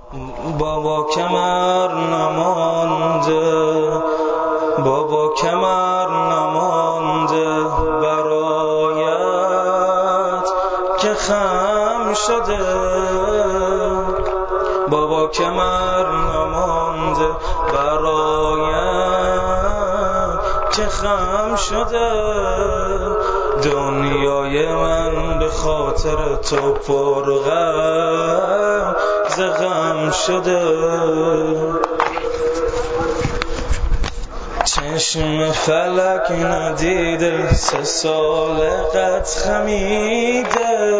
بابا کمر نمانده، بابا کمر نمانده برایت که خم شده. بابا کمر نمانده برایت که خم شده. دنیای من به خاطر تو پرغم ز غم شده. چشم فلک ندیده 3 سال قد خمیده،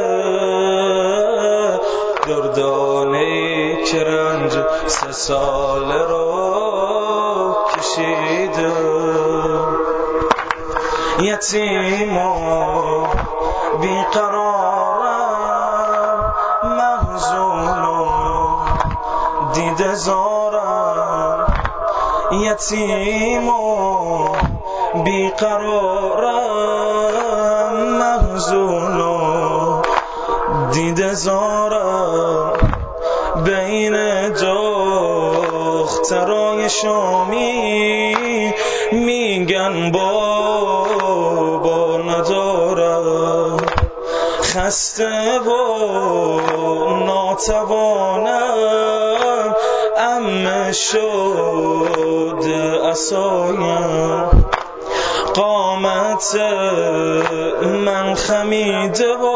دردانه‌ای که رنج 3 سال رو کشیده. یتیم و بیقرارم، محزون و دیده زارم. یتیم و بیقرارم، محزون و دیده زارم. بین دخترای شامی میگن بابا ندارم. خسته و ناتوانم، عمه شده عصایم. قامت من خمیده و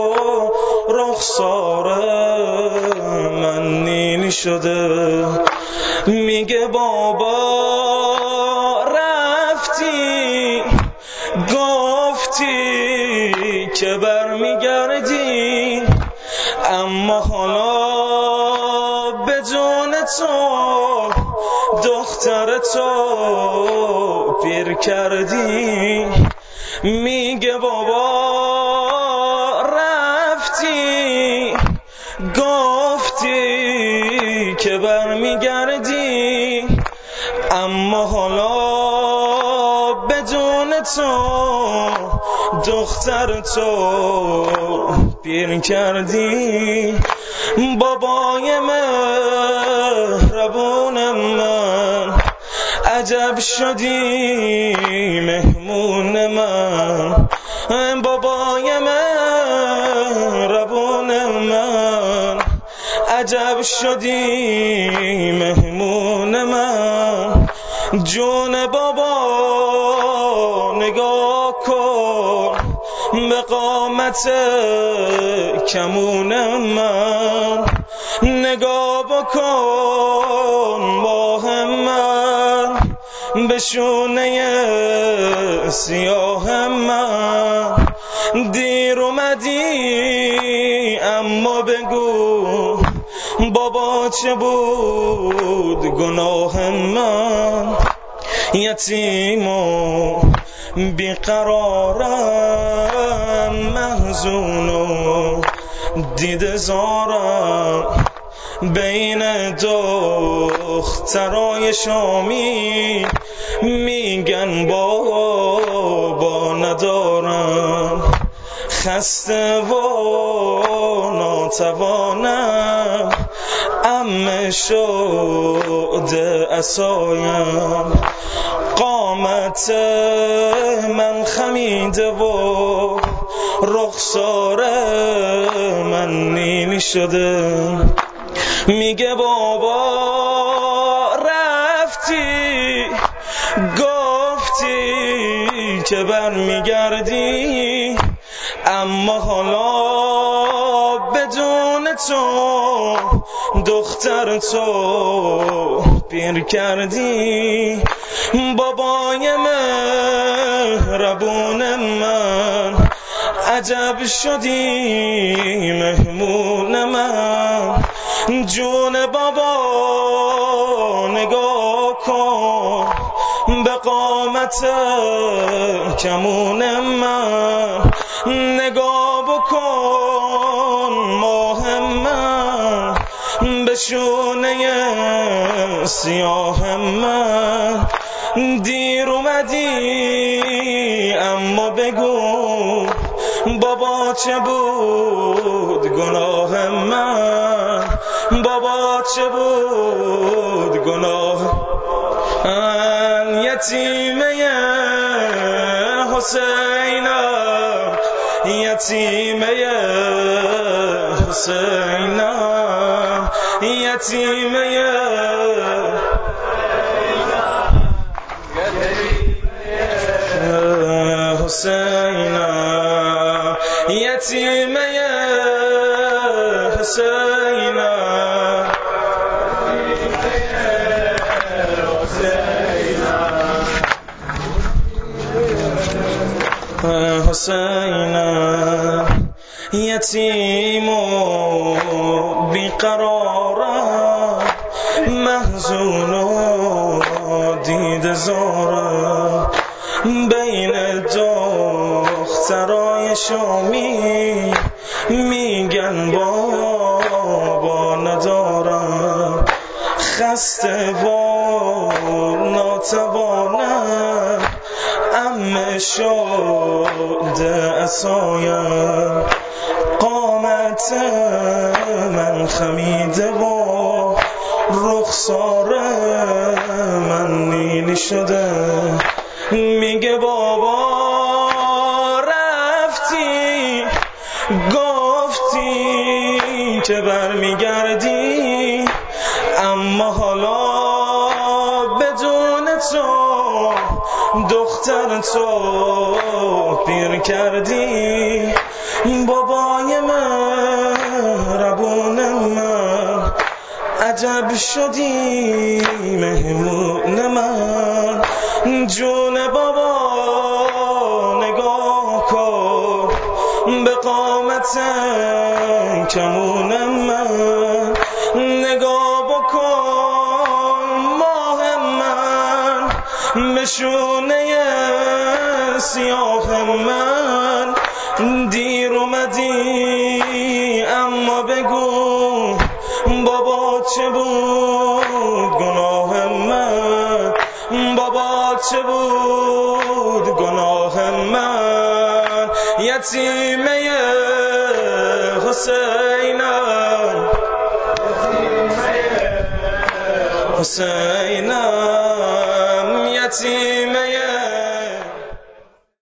رخسار من نیلی شده. میگه بابا رفتی، گفتی که برمیگردی، اما حالا بدون تو دختر تو پیر کردی. میگه بابا رفتی، گفتی که برمیگردی، اما حالا بدون تو دختر تو پیر کردی. بابای مهربون من، عجب شدی مهمون من. بابای مهربون من، عجب شدی مهمون من. جون بابا نگاه کن به قامت کمون من. نگاه بکن ماه من به شونه سیاه من. دیر اومدی اما بگو بابا چه بود گناه من. یتیم و بیقرارم، محزون و دیده زارم. بین دخترای شامی میگن بابا ندارم. خسته و ناتوانم، عمه شده عصایم. قامت من خمیده و رخسار من نیلی شده. میگه بابا رفتی، گفتی که برمیگردی، اما حالا بدون تو دختر تو پیر کردی. بابای مهربون من، عجب شدی مهمون من. جون بابا نگاه کن به قامت کمون من. نگاه بکن ماه من به شونه سیاه من. دیر اومدی اما بگو بابا چه بود گناه من. بابا چه بود گناه یتیمه حسینم یتیمه حسینم یتیمه حسینم یتیمه حسینم حسینم یتیم و بیقرارم محزون و دیده زارم بین دخترای شامی میگن بابا ندارم خسته و ناتوانم عمه شده عصایم قامت من خمیده و رخسار من نیلی شده میگه بابا رفتی گفتی که برمیگردی اما حالا بدون تو دختر تو پیر کردی بابای مهربون من عجب شدی مهمون من جون بابا نگاه کن به قامت کمون من نگاه بکن ماه من به شونه سیاه من دیر اومدی اما بگو بابا چه بود گناه من بابا چه بود گناه من یتیمه حسینم حسینم یتیمه